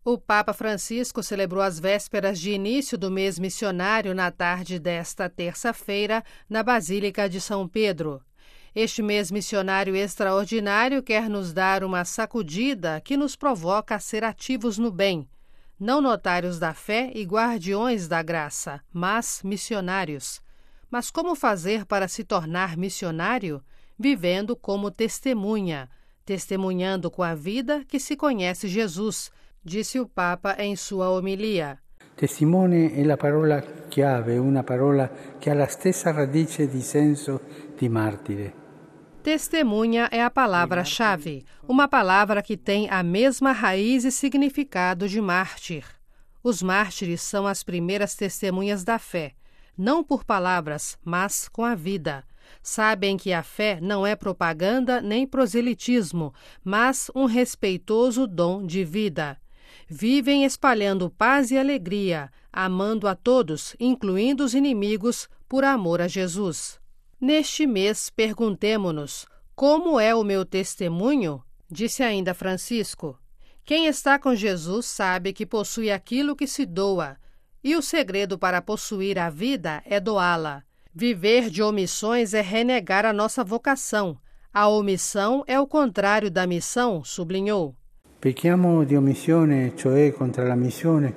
O Papa Francisco celebrou as vésperas de início do mês missionário na tarde desta terça-feira na Basílica de São Pedro. Este mês missionário extraordinário quer nos dar uma sacudida que nos provoca a ser ativos no bem, não notários da fé e guardiões da graça, mas missionários. Mas como fazer para se tornar missionário? Vivendo como testemunha, testemunhando com a vida que se conhece Jesus, disse o Papa em sua homilia. Testimone è la parola chiave, una parola che ha la stessa radice di senso di martire. Testemunha é a palavra-chave, uma palavra que tem a mesma raiz e significado de mártir. Os mártires são as primeiras testemunhas da fé, não por palavras, mas com a vida. Sabem que a fé não é propaganda nem proselitismo, mas um respeitoso dom de vida. Vivem espalhando paz e alegria, amando a todos, incluindo os inimigos, por amor a Jesus. Neste mês, perguntemo-nos, como é o meu testemunho? Disse ainda Francisco. Quem está com Jesus sabe que possui aquilo que se doa, e o segredo para possuir a vida é doá-la. Viver de omissões é renegar a nossa vocação. A omissão é o contrário da missão, sublinhou. Pecchiamo di omissione, cioè contro la missione,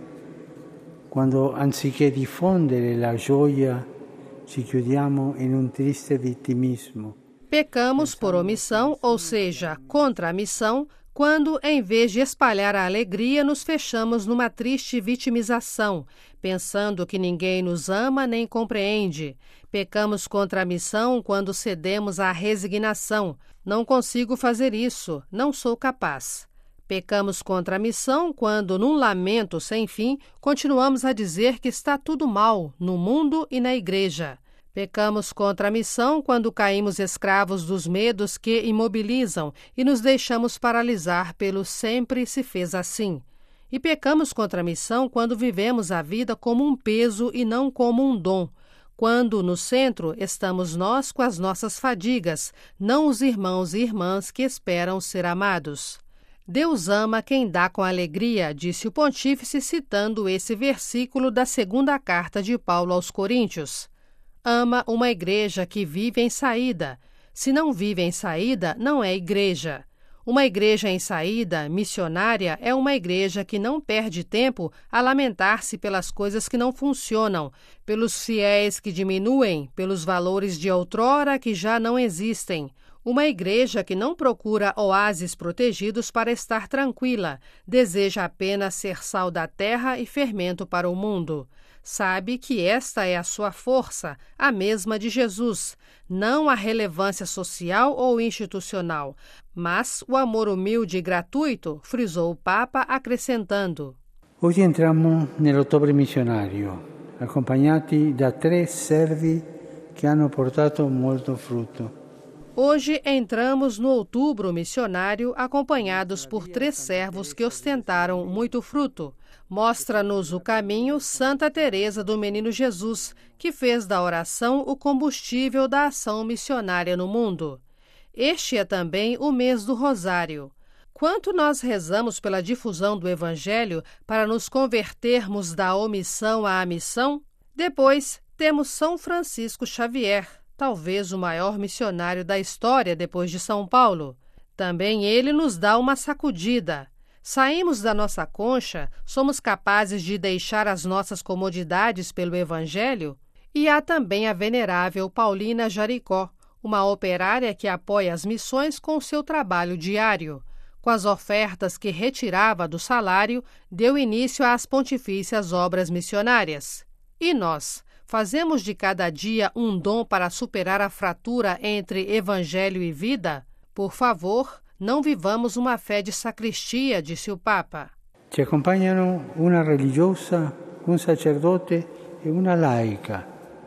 quando anziché diffondere la gioia ci chiudiamo in un triste vittimismo. Pecamos por omissão, ou seja, contra a missão, quando, em vez de espalhar a alegria, nos fechamos numa triste vitimização, pensando que ninguém nos ama nem compreende. Pecamos contra a missão quando cedemos à resignação. Não consigo fazer isso, não sou capaz. Pecamos contra a missão quando, num lamento sem fim, continuamos a dizer que está tudo mal no mundo e na igreja. Pecamos contra a missão quando caímos escravos dos medos que imobilizam e nos deixamos paralisar pelo sempre se fez assim. E pecamos contra a missão quando vivemos a vida como um peso e não como um dom. Quando, no centro, estamos nós com as nossas fadigas, não os irmãos e irmãs que esperam ser amados. Deus ama quem dá com alegria, disse o pontífice citando esse versículo da segunda carta de Paulo aos Coríntios. Ama uma igreja que vive em saída. Se não vive em saída, não é igreja. Uma igreja em saída, missionária, é uma igreja que não perde tempo a lamentar-se pelas coisas que não funcionam, pelos fiéis que diminuem, pelos valores de outrora que já não existem. Uma igreja que não procura oásis protegidos para estar tranquila, deseja apenas ser sal da terra e fermento para o mundo. Sabe que esta é a sua força, a mesma de Jesus, não a relevância social ou institucional, mas o amor humilde e gratuito, frisou o Papa, acrescentando. Hoje entramos nell'ottobre missionario, accompagnati da 3 servi che hanno portato molto frutto. Hoje entramos no outubro missionário acompanhados por 3 servos que ostentaram muito fruto. Mostra-nos o caminho Santa Teresa do Menino Jesus, que fez da oração o combustível da ação missionária no mundo. Este é também o mês do Rosário. Quanto nós rezamos pela difusão do Evangelho para nos convertermos da omissão à missão? Depois, temos São Francisco Xavier, talvez o maior missionário da história depois de São Paulo. Também ele nos dá uma sacudida. Saímos da nossa concha, somos capazes de deixar as nossas comodidades pelo Evangelho? E há também a venerável Paulina Jaricó, uma operária que apoia as missões com seu trabalho diário. Com as ofertas que retirava do salário, deu início às pontifícias obras missionárias. E nós? Fazemos de cada dia um dom para superar a fratura entre evangelho e vida? Por favor, não vivamos uma fé de sacristia, disse o Papa. Ci accompagnano una religiosa, un sacerdote e una laica.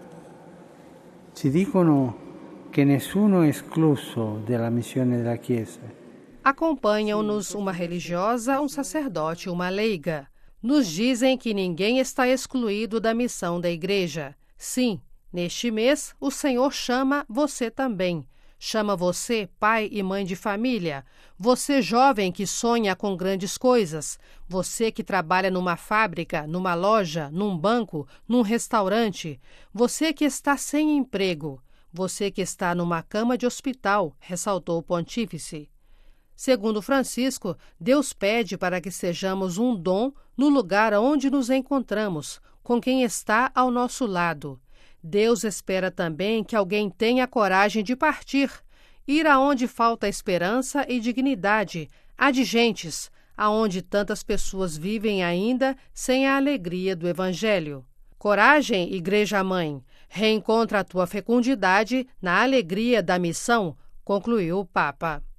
Ci dicono che nessuno è escluso dalla missione della Chiesa. Acompanham-nos uma religiosa, um sacerdote e uma leiga. Nos dizem que ninguém está excluído da missão da Igreja. Sim, neste mês o Senhor chama você também. chama você pai e mãe de família, você jovem que sonha com grandes coisas, você que trabalha numa fábrica, numa loja, num banco, num restaurante, você que está sem emprego, você que está numa cama de hospital, ressaltou o pontífice. Segundo Francisco, Deus pede para que sejamos um dom no lugar onde nos encontramos, com quem está ao nosso lado. Deus espera também que alguém tenha coragem de partir, ir aonde falta esperança e dignidade, adigentes, aonde tantas pessoas vivem ainda sem a alegria do Evangelho. Coragem, Igreja-mãe, reencontra a tua fecundidade na alegria da missão, concluiu o Papa.